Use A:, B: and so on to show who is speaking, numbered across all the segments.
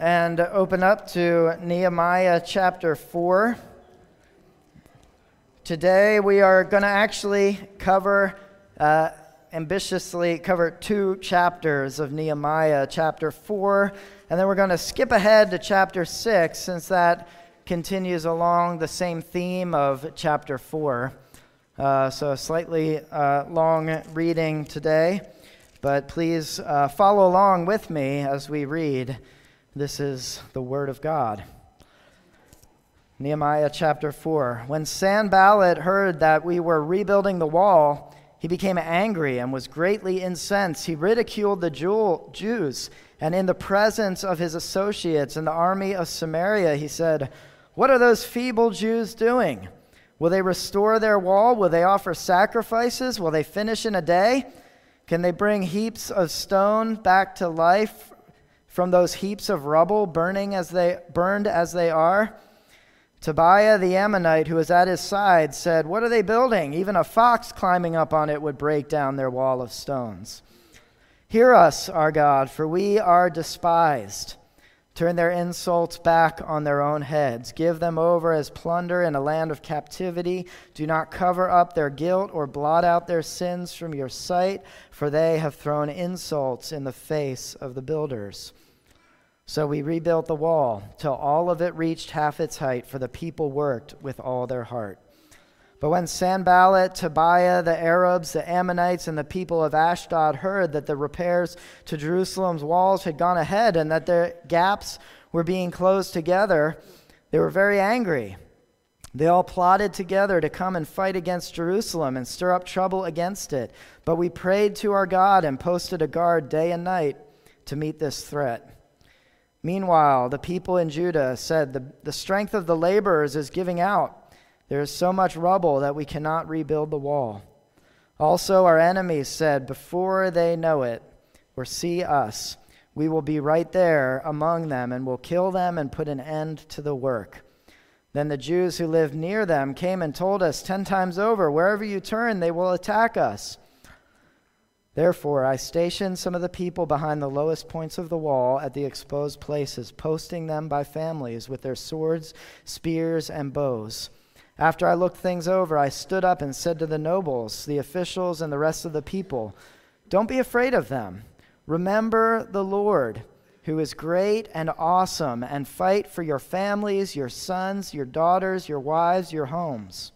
A: and open up to Nehemiah chapter 4. Today we are going to actually ambitiously cover 2 chapters of Nehemiah, chapter 4, and then we're going to skip ahead to chapter 6 since that continues along the same theme of chapter 4. So a slightly long reading today, but please follow along with me as we read. This is the Word of God. Nehemiah chapter 4. When Sanballat heard that we were rebuilding the wall, he became angry and was greatly incensed. He ridiculed the Jews, and in the presence of his associates in the army of Samaria, he said, "What are those feeble Jews doing? Will they restore their wall? Will they offer sacrifices? Will they finish in a day? Can they bring heaps of stone back to life from those heaps of rubble burned as they are?" Tobiah the Ammonite, who was at his side, said, "What are they building? Even a fox climbing up on it would break down their wall of stones. Hear us, our God, for we are despised. Turn their insults back on their own heads. Give them over as plunder in a land of captivity. Do not cover up their guilt or blot out their sins from your sight, for they have thrown insults in the face of the builders." So we rebuilt the wall till all of it reached half its height, for the people worked with all their heart. But when Sanballat, Tobiah, the Arabs, the Ammonites, and the people of Ashdod heard that the repairs to Jerusalem's walls had gone ahead and that the gaps were being closed together, they were very angry. They all plotted together to come and fight against Jerusalem and stir up trouble against it. But we prayed to our God and posted a guard day and night to meet this threat. Meanwhile, the people in Judah said, the strength of the laborers is giving out. There is so much rubble that we cannot rebuild the wall. Also, our enemies said, before they know it or see us, we will be right there among them and will kill them and put an end to the work. Then the Jews who lived near them came and told us 10 times over, wherever you turn, they will attack us. Therefore, I stationed some of the people behind the lowest points of the wall at the exposed places, posting them by families with their swords, spears, and bows. After I looked things over, I stood up and said to the nobles, the officials, and the rest of the people, "Don't be afraid of them. Remember the Lord, who is great and awesome, and fight for your families, your sons, your daughters, your wives, your homes."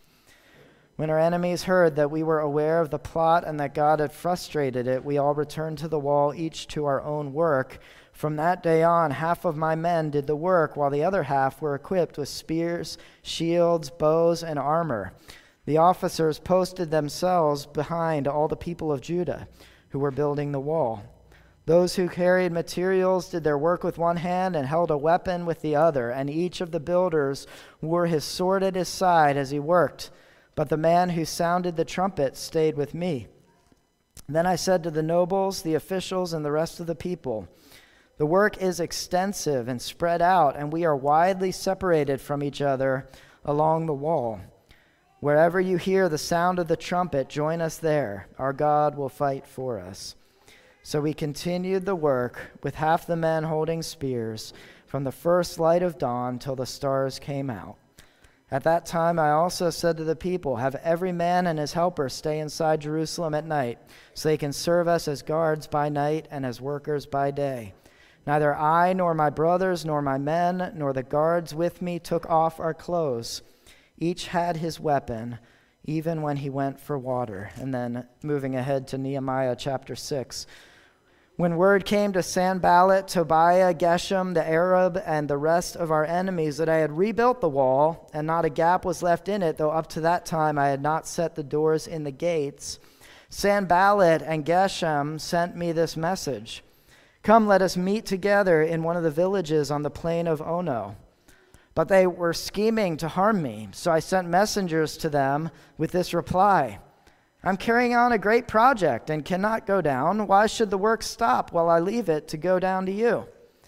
A: When our enemies heard that we were aware of the plot and that God had frustrated it, we all returned to the wall, each to our own work. From that day on, half of my men did the work, while the other half were equipped with spears, shields, bows, and armor. The officers posted themselves behind all the people of Judah who were building the wall. Those who carried materials did their work with one hand and held a weapon with the other, and each of the builders wore his sword at his side as he worked. But the man who sounded the trumpet stayed with me. Then I said to the nobles, the officials, and the rest of the people, "The work is extensive and spread out, and we are widely separated from each other along the wall. Wherever you hear the sound of the trumpet, join us there. Our God will fight for us." So we continued the work with half the men holding spears from the first light of dawn till the stars came out. At that time I also said to the people, "Have every man and his helper stay inside Jerusalem at night, so they can serve us as guards by night and as workers by day." Neither I nor my brothers nor my men nor the guards with me took off our clothes. Each had his weapon, even when he went for water. And then moving ahead to Nehemiah chapter 6. When word came to Sanballat, Tobiah, Geshem, the Arab, and the rest of our enemies that I had rebuilt the wall, and not a gap was left in it, though up to that time I had not set the doors in the gates, Sanballat and Geshem sent me this message: "Come, let us meet together in one of the villages on the plain of Ono." But they were scheming to harm me, so I sent messengers to them with this reply: "I'm carrying on a great project and cannot go down. Why should the work stop while I leave it to go down to you?"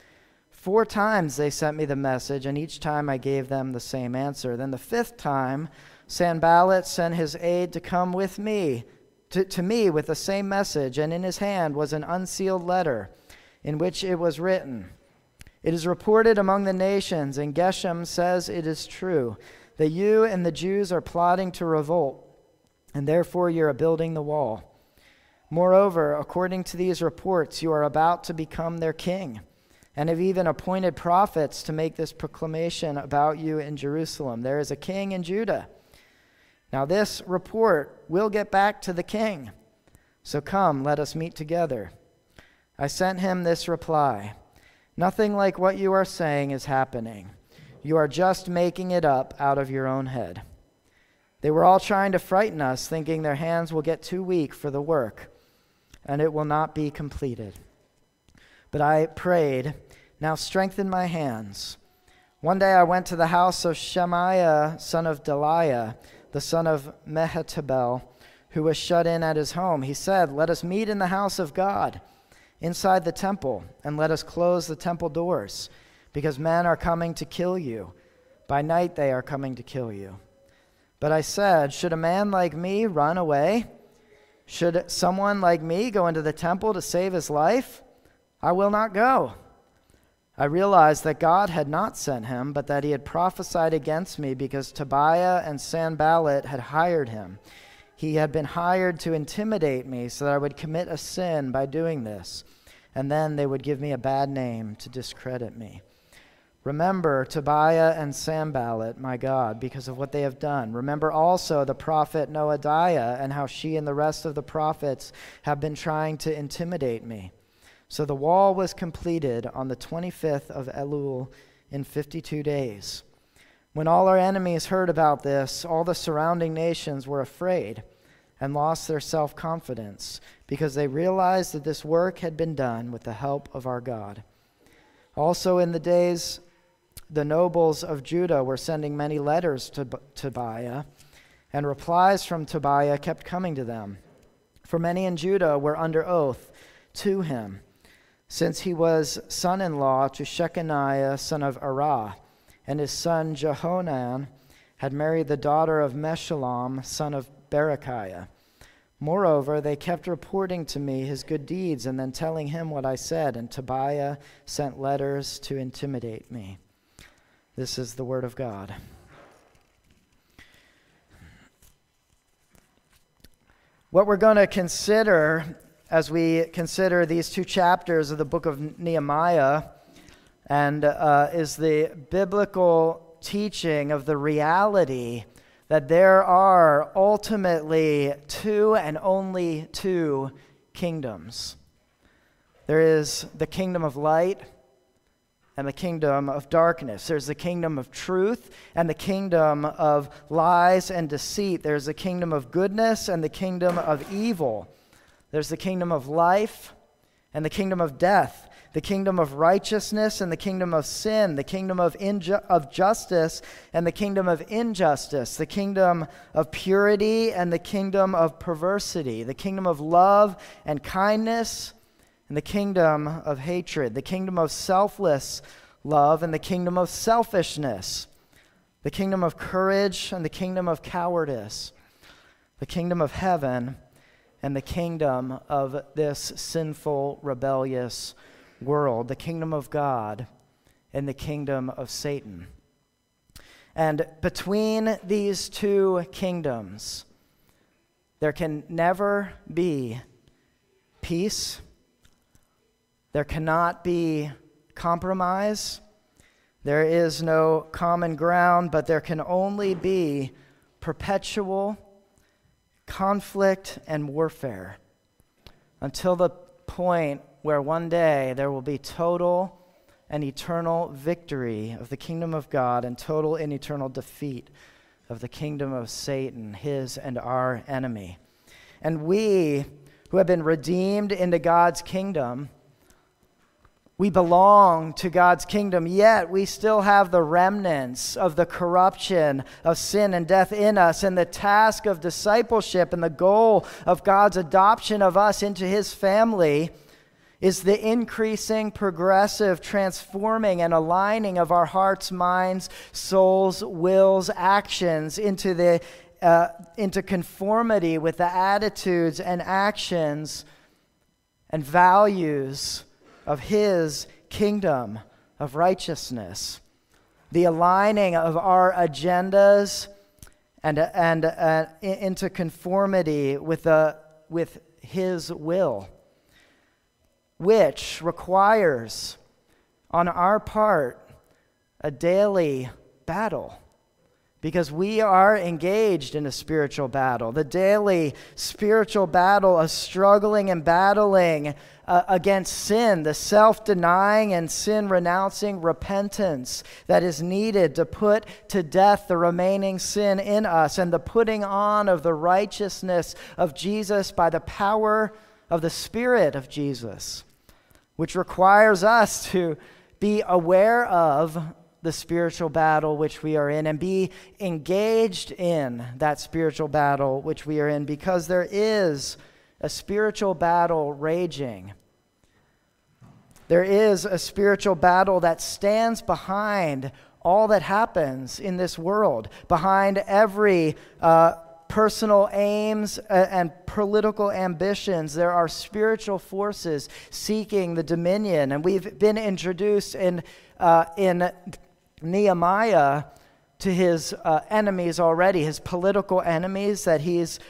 A: 4 times they sent me the message, and each time I gave them the same answer. Then the 5th time, Sanballat sent his aide to come with me, to me with the same message, and in his hand was an unsealed letter in which it was written, It is reported among the nations, and Geshem says it is true, that you and the Jews are plotting to revolt, and therefore you are building the wall. Moreover, according to these reports, you are about to become their king, and have even appointed prophets to make this proclamation about you in Jerusalem. There is a king in Judah. Now this report will get back to the king. So come, let us meet together. I sent him this reply. Nothing like what you are saying is happening. You are just making it up out of your own head. They were all trying to frighten us, thinking their hands will get too weak for the work, and it will not be completed. But I prayed, now strengthen my hands. One day I went to the house of Shemaiah, son of Delaiah, the son of Mehetabel, who was shut in at his home. He said, let us meet in the house of God, inside the temple, and let us close the temple doors, because men are coming to kill you. By night they are coming to kill you. But I said, should a man like me run away? Should someone like me go into the temple to save his life? I will not go. I realized that God had not sent him, but that he had prophesied against me because Tobiah and Sanballat had hired him. He had been hired to intimidate me so that I would commit a sin by doing this, and then they would give me a bad name to discredit me. Remember Tobiah and Sanballat, my God, because of what they have done. Remember also the prophet Noadiah and how she and the rest of the prophets have been trying to intimidate me. So the wall was completed on the 25th of Elul in 52 days. When all our enemies heard about this, all the surrounding nations were afraid and lost their self-confidence because they realized that this work had been done with the help of our God. Also in the days, the nobles of Judah were sending many letters to Tobiah, and replies from Tobiah kept coming to them. For many in Judah were under oath to him, since he was son-in-law to Shechaniah, son of Arah, and his son Jehonan had married the daughter of Meshullam, son of Berechiah. Moreover, they kept reporting to me his good deeds and then telling him what I said, and Tobiah sent letters to intimidate me. This is the word of God. What we're going to consider as we consider these two chapters of the book of Nehemiah and is the biblical teaching of the reality that there are ultimately two and only two kingdoms. There is the kingdom of light and the kingdom of darkness. There's the kingdom of truth and the kingdom of lies and deceit. There's the kingdom of goodness and the kingdom of evil. There's the kingdom of life and the kingdom of death, the kingdom of righteousness and the kingdom of sin, the kingdom of justice and the kingdom of injustice, the kingdom of purity and the kingdom of perversity, the kingdom of love and kindness and the kingdom of hatred, the kingdom of selfless love and the kingdom of selfishness, the kingdom of courage and the kingdom of cowardice, the kingdom of heaven and the kingdom of this sinful, rebellious world, the kingdom of God and the kingdom of Satan. And between these two kingdoms, there can never be peace. There cannot be compromise. There is no common ground, but there can only be perpetual conflict and warfare until the point where one day there will be total and eternal victory of the kingdom of God and total and eternal defeat of the kingdom of Satan, his and our enemy. And we who have been redeemed into God's kingdom, we belong to God's kingdom, yet we still have the remnants of the corruption of sin and death in us, and the task of discipleship and the goal of God's adoption of us into his family is the increasing, progressive, transforming, and aligning of our hearts, minds, souls, wills, actions into conformity with the attitudes and actions and values of his kingdom of righteousness, the aligning of our agendas and into conformity with His will, which requires on our part a daily battle, because we are engaged in a spiritual battle, the daily spiritual battle of struggling and battling against sin, the self-denying and sin-renouncing repentance that is needed to put to death the remaining sin in us, and the putting on of the righteousness of Jesus by the power of the Spirit of Jesus, which requires us to be aware of the spiritual battle which we are in and be engaged in that spiritual battle which we are in, because there is a spiritual battle raging. There is a spiritual battle that stands behind all that happens in this world, behind every personal aims and political ambitions. There are spiritual forces seeking the dominion, and we've been introduced in Nehemiah to his enemies already, his political enemies that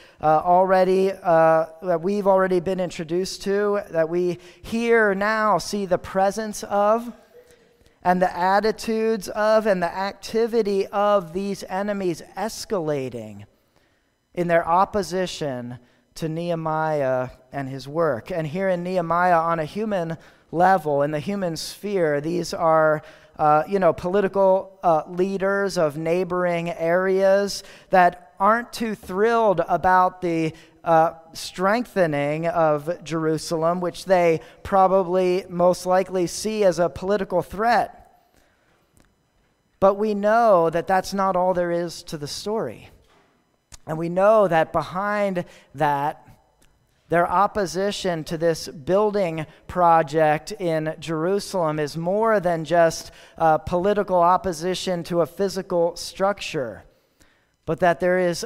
A: that we've already been introduced to, that we here now see the presence of, and the attitudes of, and the activity of these enemies escalating in their opposition to Nehemiah and his work. And here in Nehemiah, on a human level, in the human sphere, these are political leaders of neighboring areas that aren't too thrilled about the strengthening of Jerusalem, which they probably most likely see as a political threat. But we know that that's not all there is to the story. And we know that behind that, their opposition to this building project in Jerusalem is more than just political opposition to a physical structure, but that there is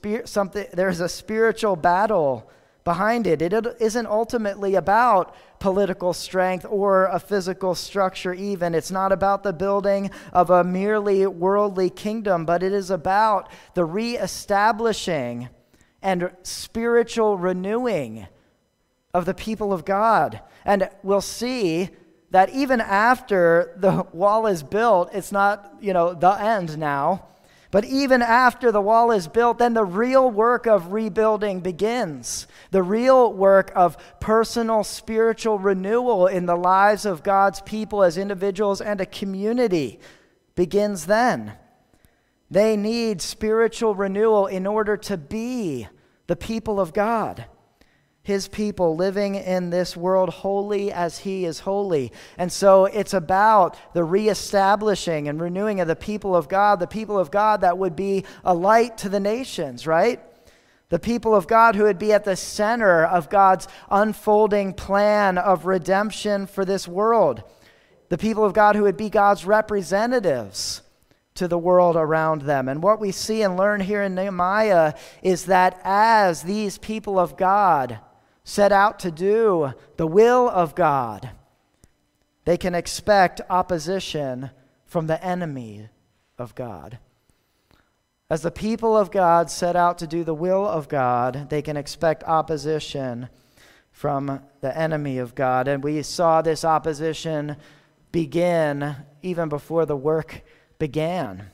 A: a spiritual battle behind it. It isn't ultimately about political strength or a physical structure even. It's not about the building of a merely worldly kingdom, but it is about the reestablishing and spiritual renewing of the people of God. And we'll see that even after the wall is built, it's not, the end now. But even after the wall is built, then the real work of rebuilding begins. The real work of personal spiritual renewal in the lives of God's people as individuals and a community begins then. They need spiritual renewal in order to be the people of God, His people living in this world holy as He is holy. And so it's about the reestablishing and renewing of the people of God that would be a light to the nations, right? The people of God who would be at the center of God's unfolding plan of redemption for this world. The people of God who would be God's representatives to the world around them. And what we see and learn here in Nehemiah is that as these people of God set out to do the will of God, they can expect opposition from the enemy of God. As the people of God set out to do the will of God, they can expect opposition from the enemy of God. And we saw this opposition begin even before the work began.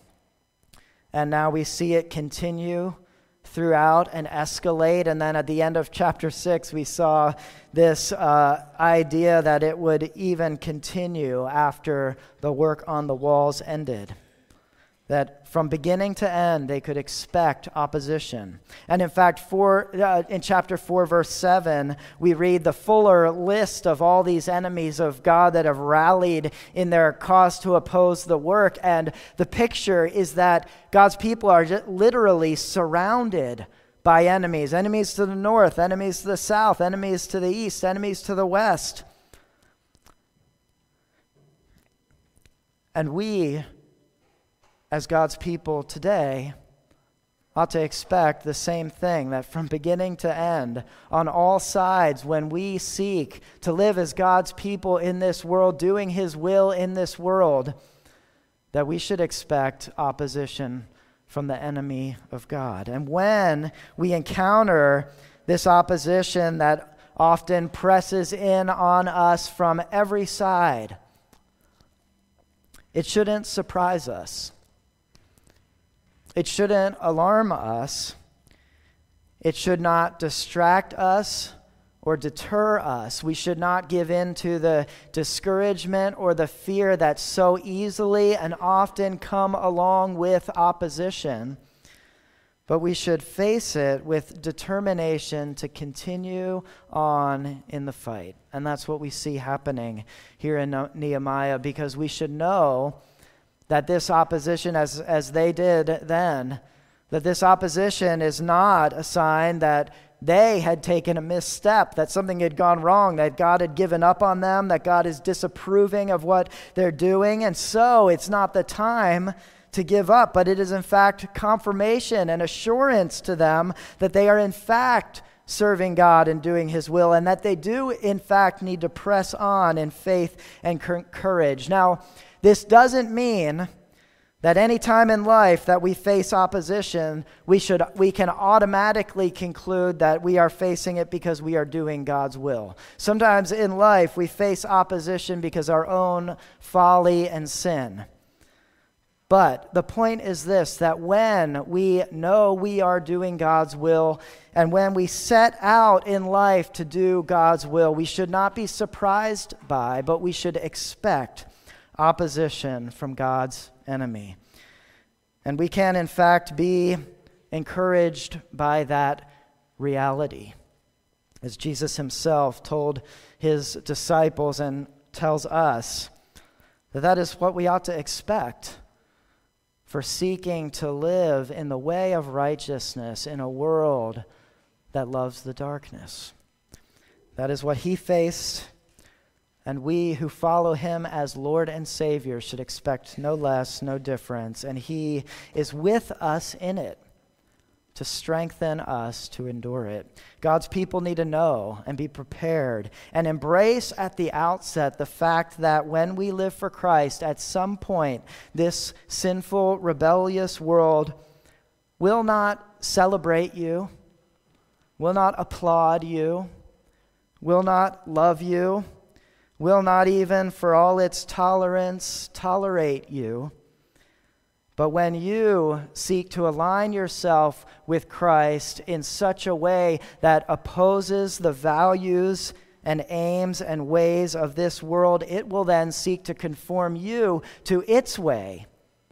A: And now we see it continue throughout and escalate. And then at the end of chapter 6, we saw this idea that it would even continue after the work on the walls ended. That from beginning to end, they could expect opposition. And in fact, in chapter 4, verse 7, we read the fuller list of all these enemies of God that have rallied in their cause to oppose the work. And the picture is that God's people are just literally surrounded by enemies. Enemies to the north, enemies to the south, enemies to the east, enemies to the west. And we, as God's people today, ought to expect the same thing, that from beginning to end, on all sides, when we seek to live as God's people in this world, doing his will in this world, that we should expect opposition from the enemy of God. And when we encounter this opposition that often presses in on us from every side, it shouldn't surprise us. It shouldn't alarm us. It should not distract us or deter us. We should not give in to the discouragement or the fear that so easily and often come along with opposition. But we should face it with determination to continue on in the fight. And that's what we see happening here in Nehemiah, because we should know that this opposition, as they did then, that this opposition is not a sign that they had taken a misstep, that something had gone wrong, that God had given up on them, that God is disapproving of what they're doing. And so it's not the time to give up, but it is in fact confirmation and assurance to them that they are in fact serving God and doing his will, and that they do in fact need to press on in faith and courage. Now, this doesn't mean that any time in life that we face opposition, we can automatically conclude that we are facing it because we are doing God's will. Sometimes in life we face opposition because our own folly and sin. But the point is this, that when we know we are doing God's will, and when we set out in life to do God's will, we should not be surprised by, but we should expect opposition from God's enemy. And we can, in fact, be encouraged by that reality. As Jesus himself told his disciples and tells us, that is what we ought to expect for seeking to live in the way of righteousness in a world that loves the darkness. That is what he faced, and we who follow him as Lord and Savior should expect no less, no difference. And he is with us in it to strengthen us to endure it. God's people need to know and be prepared and embrace at the outset the fact that when we live for Christ, at some point, this sinful, rebellious world will not celebrate you, will not applaud you, will not love you, will not even, for all its tolerance, tolerate you. But when you seek to align yourself with Christ in such a way that opposes the values and aims and ways of this world, it will then seek to conform you to its way.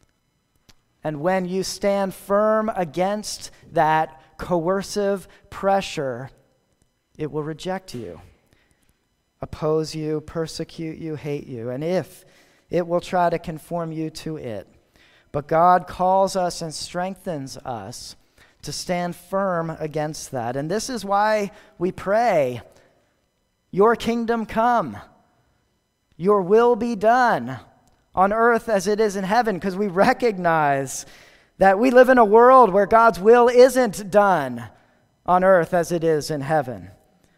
A: And when you stand firm against that coercive pressure, it will reject you, oppose you, persecute you, hate you, and if it will try to conform you to it. But God calls us and strengthens us to stand firm against that. And this is why we pray, your kingdom come, your will be done on earth as it is in heaven, because we recognize that we live in a world where God's will isn't done on earth as it is in heaven.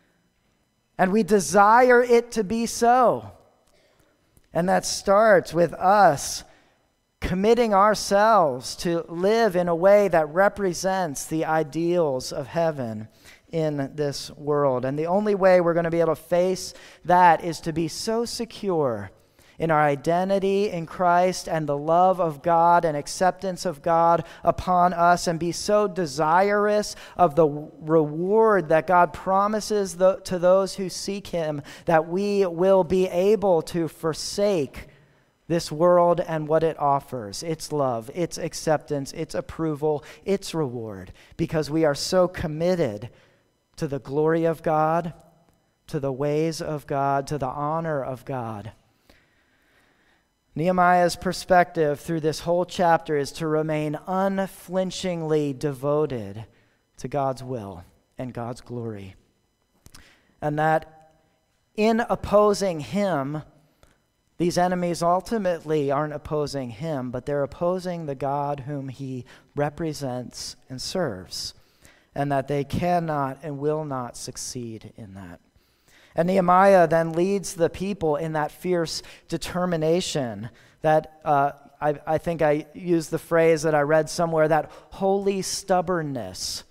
A: And we desire it to be so. And that starts with us committing ourselves to live in a way that represents the ideals of heaven in this world. And the only way we're going to be able to face that is to be so secure in our identity in Christ and the love of God and acceptance of God upon us, and be so desirous of the reward that God promises to those who seek him, that we will be able to forsake this world and what it offers, its love, its acceptance, its approval, its reward, because we are so committed to the glory of God, to the ways of God, to the honor of God. Nehemiah's perspective through this whole chapter is to remain unflinchingly devoted to God's will and God's glory. And that in opposing him, These enemies ultimately aren't opposing him, but they're opposing the God whom he represents and serves, and that they cannot and will not succeed in that. And Nehemiah then leads the people in that fierce determination that I think I used the phrase that I read somewhere, that holy stubbornness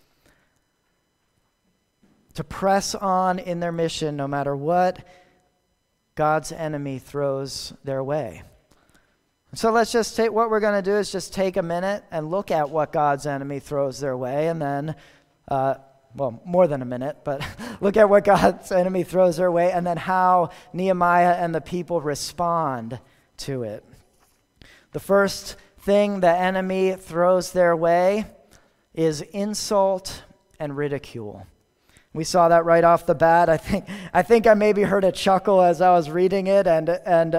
A: to press on in their mission no matter what God's enemy throws their way. So let's just take, what we're going to do is just take a minute and look at what God's enemy throws their way, and then, well, more than a minute, but look at what God's enemy throws their way, and then how Nehemiah and the people respond to it. The first thing the enemy throws their way is insult and ridicule. We saw that right off the bat. I think I maybe heard a chuckle as I was reading it, and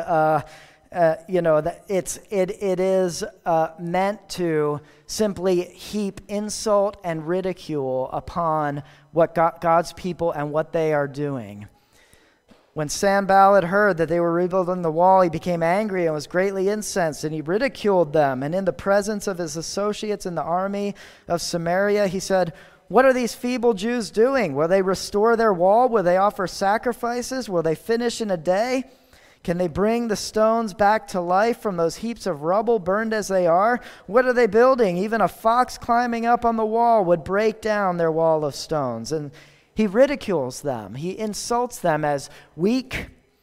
A: you know, that it is meant to simply heap insult and ridicule upon what God's people and what they are doing. When Sanballat heard that they were rebuilding the wall, he became angry and was greatly incensed, and he ridiculed them. And in the presence of his associates in the army of Samaria, he said, "What are these feeble Jews doing? Will they restore their wall? Will they offer sacrifices? Will they finish in a day? Can they bring the stones back to life from those heaps of rubble burned as they are? What are they building? Even a fox climbing up on the wall would break down their wall of stones." And he ridicules them. He insults them as weak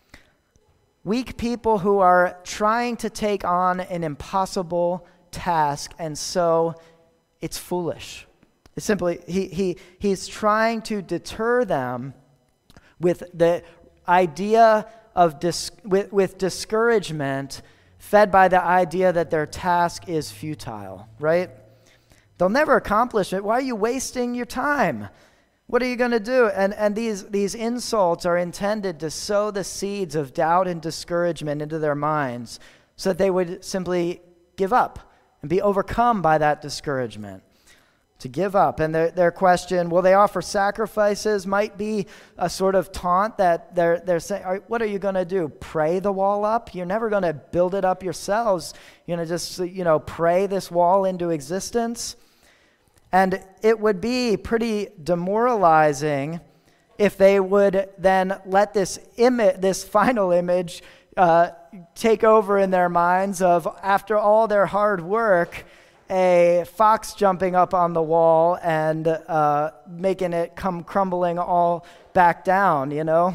A: people who are trying to take on an impossible task, and so it's foolish. It's simply, he's trying to deter them with the idea of with discouragement, fed by the idea that their task is futile, right? They'll never accomplish it. Why are you wasting your time? What are you going to do? And these insults are intended to sow the seeds of doubt and discouragement into their minds so that they would simply give up and be overcome by that discouragement. To give up. And their question, will they offer sacrifices, might be a sort of taunt that they're saying, what are you going to do? Pray the wall up? You're never going to build it up yourselves. You're going to just, pray this wall into existence. And it would be pretty demoralizing if they would then let this final image take over in their minds of, after all their hard work, a fox jumping up on the wall and making it come crumbling all back down,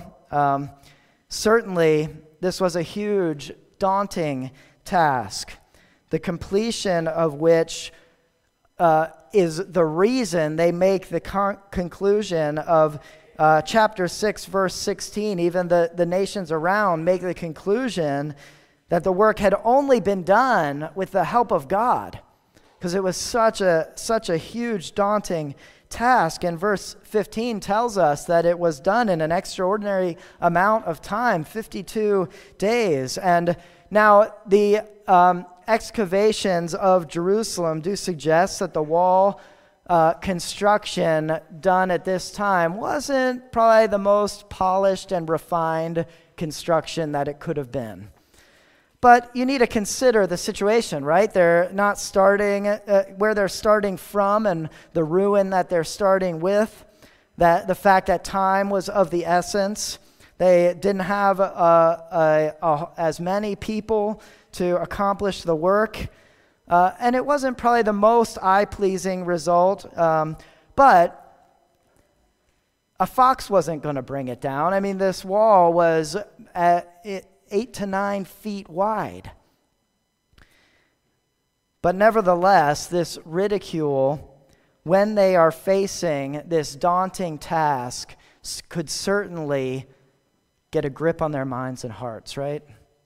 A: Certainly, this was a huge, daunting task, the completion of which is the reason they make the conclusion of chapter 6, verse 16. Even the nations around make the conclusion that the work had only been done with the help of God, because it was such a huge, daunting task. And verse 15 tells us that it was done in an extraordinary amount of time, 52 days. And now the excavations of Jerusalem do suggest that the wall construction done at this time wasn't probably the most polished and refined construction that it could have been. But you need to consider the situation, right? They're not starting where they're starting from, and the ruin that they're starting with, that the fact that time was of the essence. They didn't have as many people to accomplish the work. And it wasn't probably the most eye-pleasing result, but a fox wasn't going to bring it down. I mean, this wall was 8 to 9 feet wide. But nevertheless, this ridicule, when they are facing this daunting task, could certainly get a grip on their minds and hearts, right?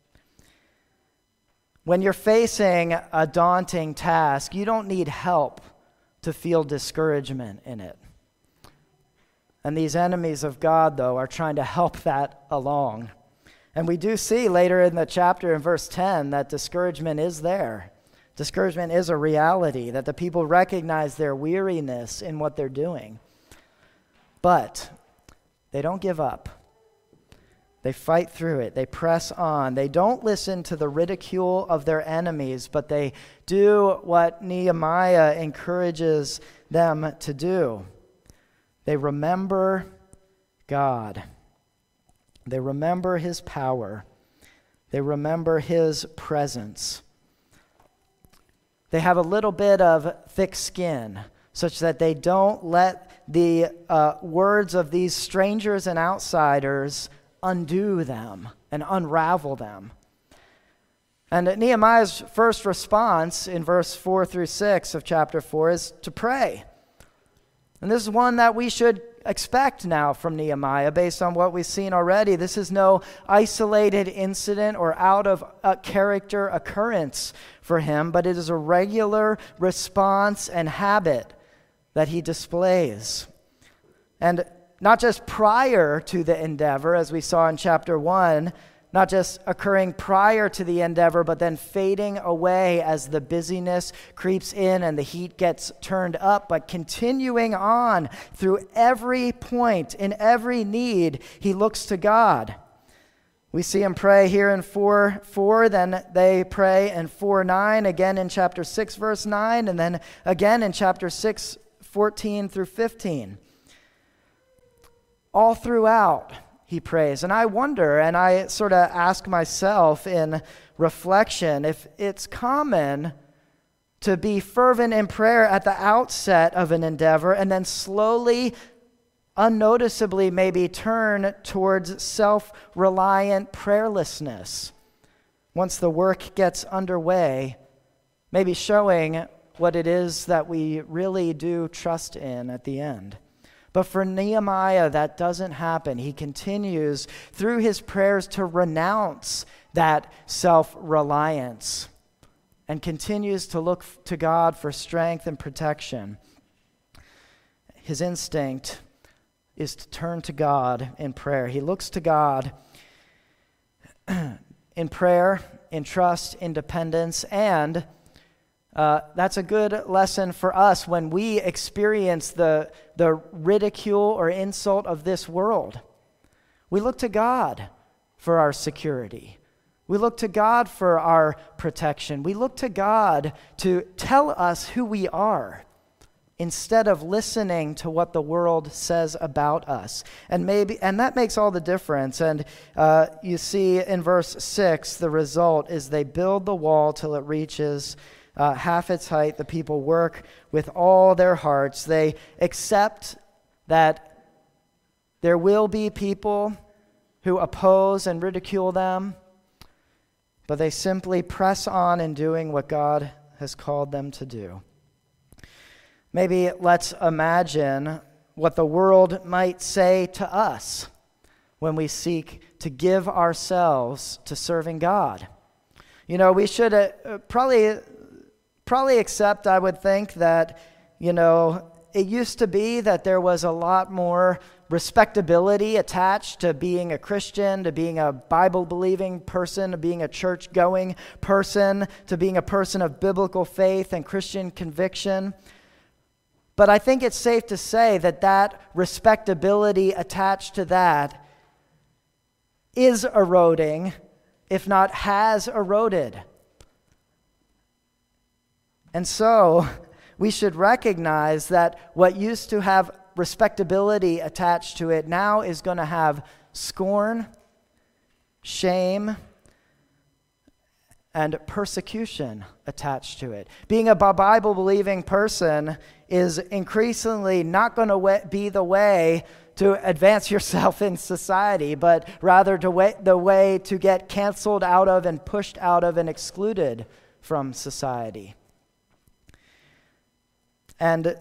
A: When you're facing a daunting task, you don't need help to feel discouragement in it. And these enemies of God, though, are trying to help that along. And we do see later in the chapter in verse 10 that discouragement is there. Discouragement is a reality, that the people recognize their weariness in what they're doing. But they don't give up. They fight through it. They press on. They don't listen to the ridicule of their enemies, but they do what Nehemiah encourages them to do. They remember God. They remember his power. They remember his presence. They have a little bit of thick skin, such that they don't let the words of these strangers and outsiders undo them and unravel them. And Nehemiah's first response in verse 4 through 6 of chapter 4 is to pray. And this is one that we should expect now from Nehemiah based on what we've seen already. This is no isolated incident or out of character occurrence for him, but it is a regular response and habit that he displays. And not just prior to the endeavor, as we saw in chapter 1, not just occurring prior to the endeavor, but then fading away as the busyness creeps in and the heat gets turned up, but continuing on through every point, in every need, he looks to God. We see him pray here in 4:4, then they pray in 4:9, again in chapter 6, verse 9, and then again in chapter 6, 14 through 15. All throughout, he prays. And I wonder, and I sort of ask myself in reflection, if it's common to be fervent in prayer at the outset of an endeavor and then slowly, unnoticeably maybe turn towards self-reliant prayerlessness once the work gets underway, maybe showing what it is that we really do trust in at the end. But for Nehemiah, that doesn't happen. He continues through his prayers to renounce that self-reliance and continues to look to God for strength and protection. His instinct is to turn to God in prayer. He looks to God in prayer, in trust, in dependence, and that's a good lesson for us when we experience the ridicule or insult of this world. We look to God for our security. We look to God for our protection. We look to God to tell us who we are instead of listening to what the world says about us. And that makes all the difference. And you see in verse 6, the result is they build the wall till it reaches half its height. The people work with all their hearts. They accept that there will be people who oppose and ridicule them, but they simply press on in doing what God has called them to do. Maybe let's imagine what the world might say to us when we seek to give ourselves to serving God. You know, we should probably accept, I would think, that, it used to be that there was a lot more respectability attached to being a Christian, to being a Bible-believing person, to being a church-going person, to being a person of biblical faith and Christian conviction. But I think it's safe to say that that respectability attached to that is eroding, if not has eroded. And so we should recognize that what used to have respectability attached to it now is going to have scorn, shame, and persecution attached to it. Being a Bible-believing person is increasingly not going to be the way to advance yourself in society, but rather the way to get canceled out of and pushed out of and excluded from society. And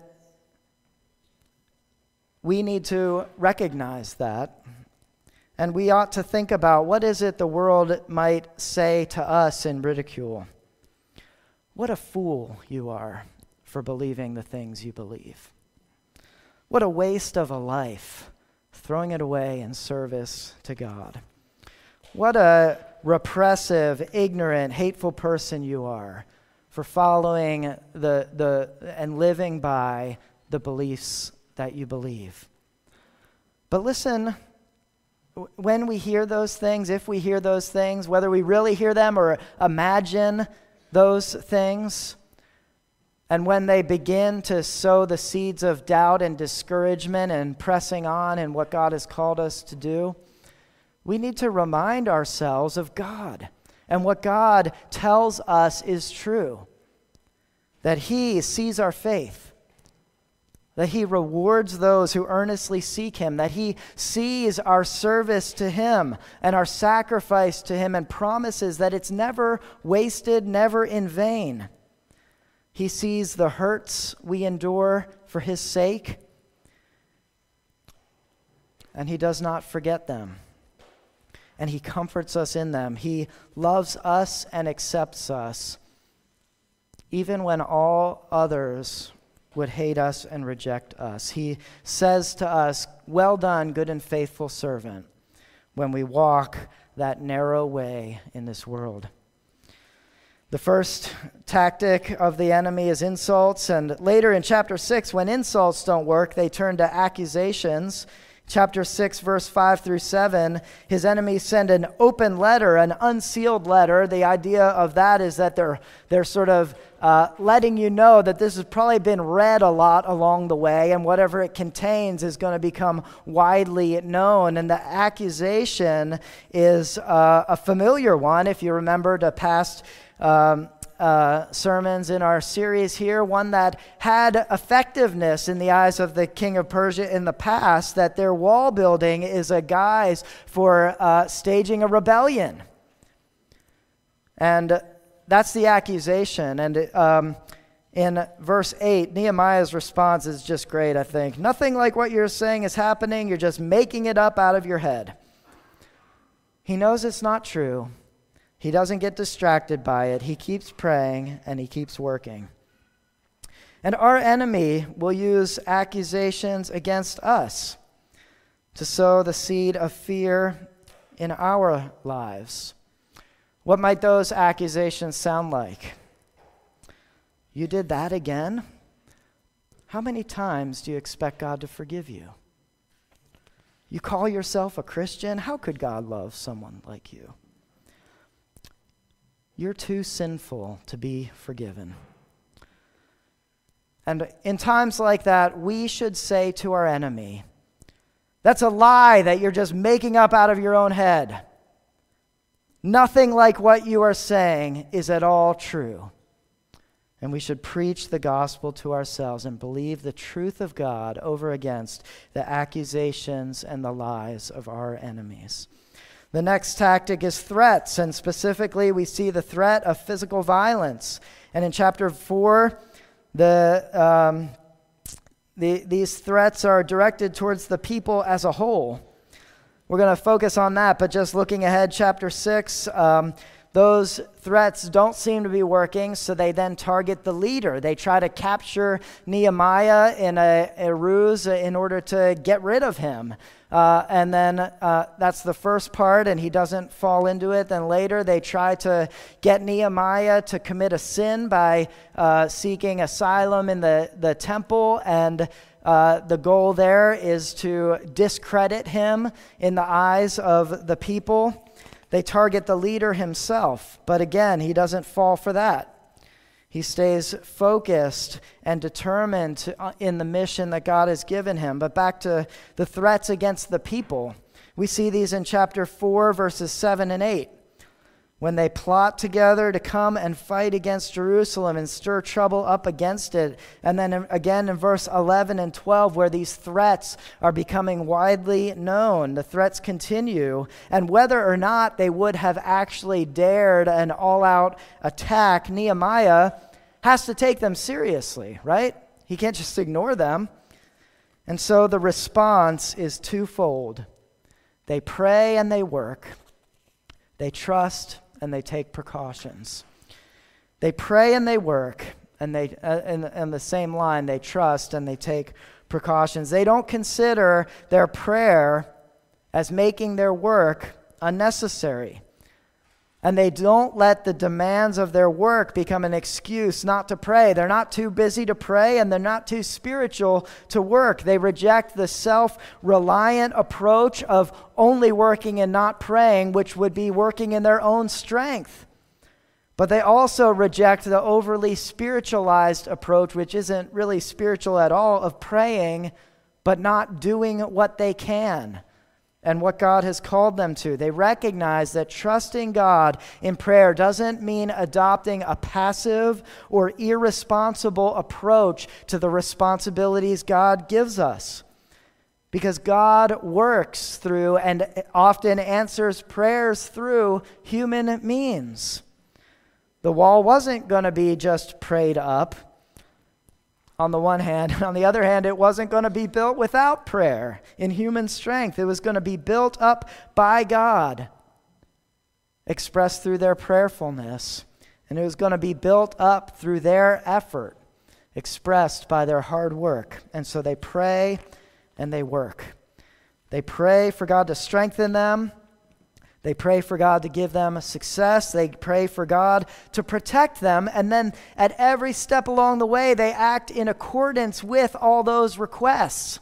A: we need to recognize that. And we ought to think about, what is it the world might say to us in ridicule? What a fool you are for believing the things you believe. What a waste of a life, throwing it away in service to God. What a repressive, ignorant, hateful person you are for following and living by the beliefs that you believe. But listen when we hear those things, if we hear those things, whether we really hear them or imagine those things, and when they begin to sow the seeds of doubt and discouragement and pressing on in what God has called us to do, we need to remind ourselves of God and what God tells us is true. That He sees our faith, that He rewards those who earnestly seek Him, that He sees our service to Him and our sacrifice to Him and promises that it's never wasted, never in vain. He sees the hurts we endure for His sake, and He does not forget them. And He comforts us in them. He loves us and accepts us, even when all others would hate us and reject us. He says to us, "Well done, good and faithful servant," when we walk that narrow way in this world. The first tactic of the enemy is insults, and later in chapter 6, when insults don't work, they turn to accusations. Chapter 6, verse 5 through 7, his enemies send an open letter, an unsealed letter. The idea of that is that they're sort of letting you know that this has probably been read a lot along the way, and whatever it contains is going to become widely known. And the accusation is a familiar one, if you remember the past sermons in our series here, one that had effectiveness in the eyes of the king of Persia in the past, that their wall building is a guise for staging a rebellion. And that's the accusation. And in verse 8, Nehemiah's response is just great, I think. "Nothing like what you're saying is happening. You're just making it up out of your head." He knows it's not true. He doesn't get distracted by it. He keeps praying and he keeps working. And our enemy will use accusations against us to sow the seed of fear in our lives. What might those accusations sound like? "You did that again? How many times do you expect God to forgive you? You call yourself a Christian? How could God love someone like you? You're too sinful to be forgiven." And in times like that, we should say to our enemy, "That's a lie that you're just making up out of your own head. Nothing like what you are saying is at all true." And we should preach the gospel to ourselves and believe the truth of God over against the accusations and the lies of our enemies. The next tactic is threats, and specifically we see the threat of physical violence. And in chapter 4, these threats are directed towards the people as a whole. We're going to focus on that, but just looking ahead, chapter 6, those threats don't seem to be working, so they then target the leader. They try to capture Nehemiah in a ruse in order to get rid of him. And then that's the first part, and he doesn't fall into it. Then later they try to get Nehemiah to commit a sin by seeking asylum in the temple, and the goal there is to discredit him in the eyes of the people. They target the leader himself, but again, he doesn't fall for that. He stays focused and determined in the mission that God has given him. But back to the threats against the people. We see these in chapter 4, verses 7 and 8. When they plot together to come and fight against Jerusalem and stir trouble up against it. And then again in verse 11 and 12, where these threats are becoming widely known. The threats continue. And whether or not they would have actually dared an all-out attack, Nehemiah has to take them seriously, right? He can't just ignore them. And so the response is twofold. They pray and they work. They trust and they take precautions. They pray and they work, and they in the same line, they trust and they take precautions. They don't consider their prayer as making their work unnecessary. And they don't let the demands of their work become an excuse not to pray. They're not too busy to pray, and they're not too spiritual to work. They reject the self-reliant approach of only working and not praying, which would be working in their own strength. But they also reject the overly spiritualized approach, which isn't really spiritual at all, of praying but not doing what they can and what God has called them to. They recognize that trusting God in prayer doesn't mean adopting a passive or irresponsible approach to the responsibilities God gives us. Because God works through and often answers prayers through human means. The wall wasn't going to be just prayed up on the one hand. And on the other hand, it wasn't going to be built without prayer in human strength. It was going to be built up by God, expressed through their prayerfulness. And it was going to be built up through their effort, expressed by their hard work. And so they pray and they work. They pray for God to strengthen them. They pray for God to give them success. They pray for God to protect them. And then at every step along the way, they act in accordance with all those requests.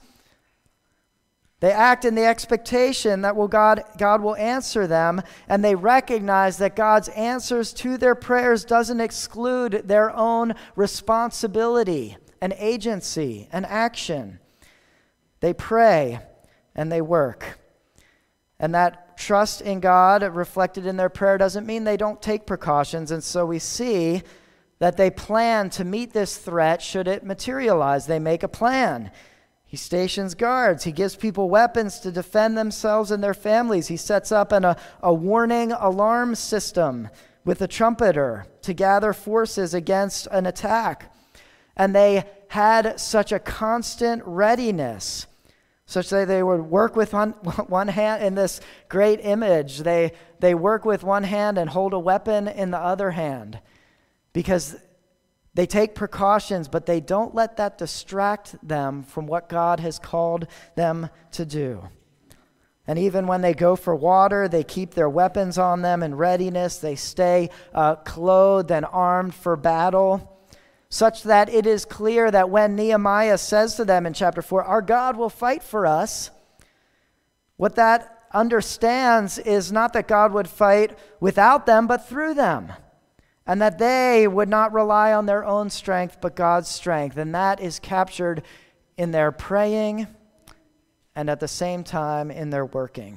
A: They act in the expectation that God will answer them. And they recognize that God's answers to their prayers doesn't exclude their own responsibility and agency and action. They pray and they work. And that trust in God reflected in their prayer doesn't mean they don't take precautions. And so we see that they plan to meet this threat should it materialize. They make a plan. He stations guards. He gives people weapons to defend themselves and their families. He sets up a warning alarm system with a trumpeter to gather forces against an attack. And they had such a constant readiness, such that they would work with one hand in this great image. They work with one hand and hold a weapon in the other hand because they take precautions, but they don't let that distract them from what God has called them to do. And even when they go for water, they keep their weapons on them in readiness. They stay clothed and armed for battle, such that it is clear that when Nehemiah says to them in chapter 4, our God will fight for us, what that understands is not that God would fight without them, but through them, and that they would not rely on their own strength, but God's strength. And that is captured in their praying and at the same time in their working.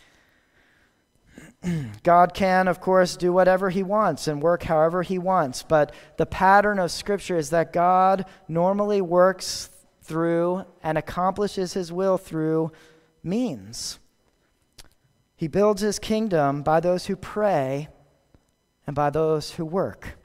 A: God can, of course, do whatever he wants and work however he wants, but the pattern of Scripture is that God normally works through and accomplishes his will through means. He builds his kingdom by those who pray and by those who work.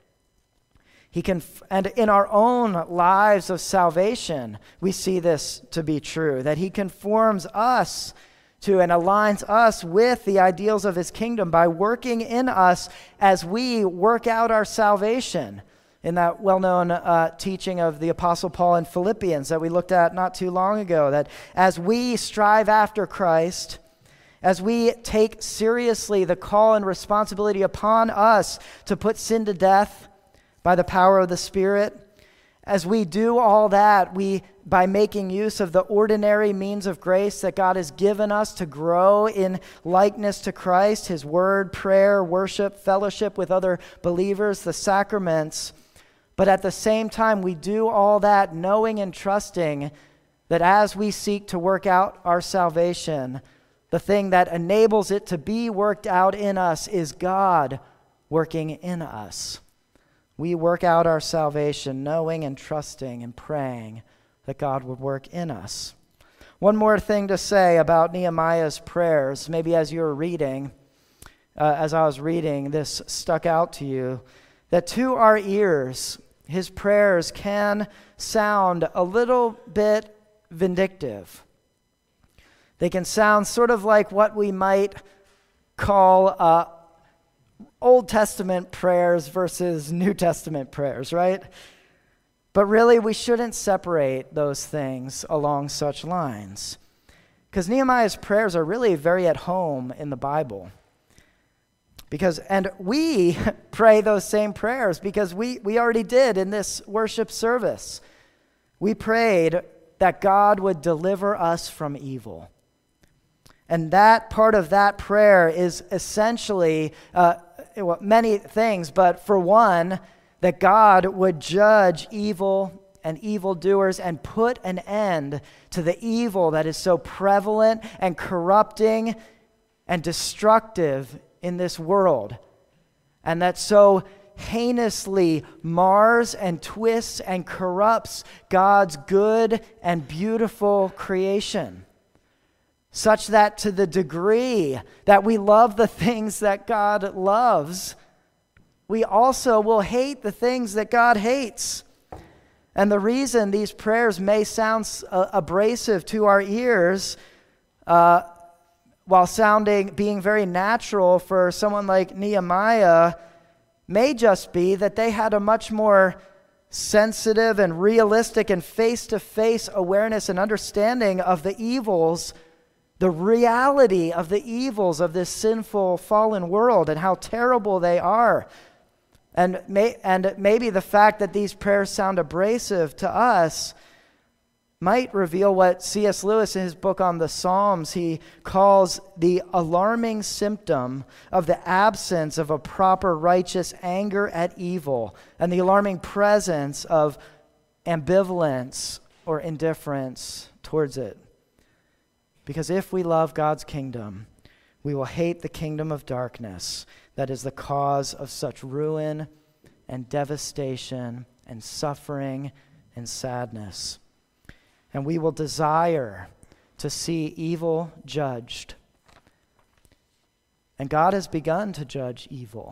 A: And in our own lives of salvation, we see this to be true, that he conforms us to and aligns us with the ideals of his kingdom by working in us as we work out our salvation. In that well-known teaching of the Apostle Paul in Philippians that we looked at not too long ago, that as we strive after Christ, as we take seriously the call and responsibility upon us to put sin to death by the power of the Spirit, as we do all that, by making use of the ordinary means of grace that God has given us to grow in likeness to Christ, his word, prayer, worship, fellowship with other believers, the sacraments. But at the same time, we do all that knowing and trusting that as we seek to work out our salvation, the thing that enables it to be worked out in us is God working in us. We work out our salvation knowing and trusting and praying that God would work in us. One more thing to say about Nehemiah's prayers, maybe as you were reading, as I was reading, this stuck out to you, that to our ears, his prayers can sound a little bit vindictive. They can sound sort of like what we might call Old Testament prayers versus New Testament prayers, right? But really, we shouldn't separate those things along such lines, because Nehemiah's prayers are really very at home in the Bible. And we pray those same prayers because we already did in this worship service. We prayed that God would deliver us from evil. And that part of that prayer is essentially many things, but for one, that God would judge evil and evildoers and put an end to the evil that is so prevalent and corrupting and destructive in this world, and that so heinously mars and twists and corrupts God's good and beautiful creation, such that to the degree that we love the things that God loves, we also will hate the things that God hates. And the reason these prayers may sound abrasive to our ears, while being very natural for someone like Nehemiah, may just be that they had a much more sensitive and realistic and face-to-face awareness and understanding of the evils, the reality of the evils of this sinful, fallen world and how terrible they are. And maybe the fact that these prayers sound abrasive to us might reveal what C.S. Lewis in his book on the Psalms, he calls the alarming symptom of the absence of a proper righteous anger at evil and the alarming presence of ambivalence or indifference towards it. Because if we love God's kingdom, we will hate the kingdom of darkness that is the cause of such ruin and devastation and suffering and sadness. And we will desire to see evil judged. And God has begun to judge evil.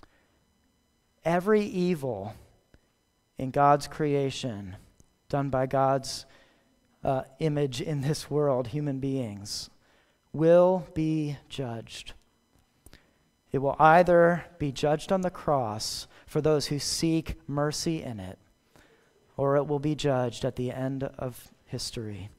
A: Every evil in God's creation, done by God's image in this world, human beings, will be judged. It will either be judged on the cross for those who seek mercy in it, or it will be judged at the end of history.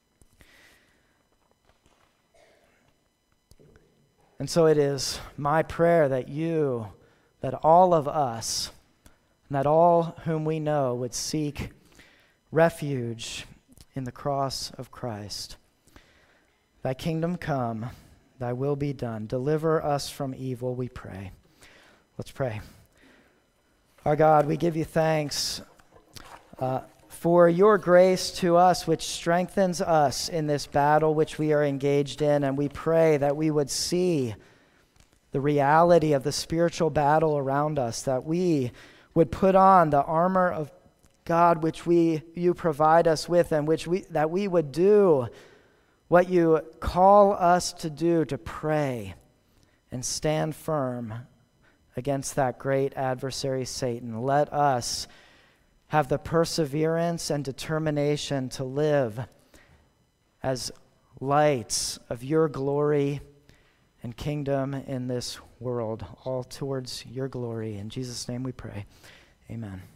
A: And so it is my prayer that all of us, and that all whom we know would seek refuge in the cross of Christ. Thy kingdom come, thy will be done. Deliver us from evil, we pray. Let's pray. Our God, we give you thanks for your grace to us, which strengthens us in this battle which we are engaged in. And we pray that we would see the reality of the spiritual battle around us, that we would put on the armor of God which you provide us with, and that we would do what you call us to do, to pray and stand firm against that great adversary, Satan. Let us have the perseverance and determination to live as lights of your glory and kingdom in this world, all towards your glory. In Jesus' name we pray. Amen.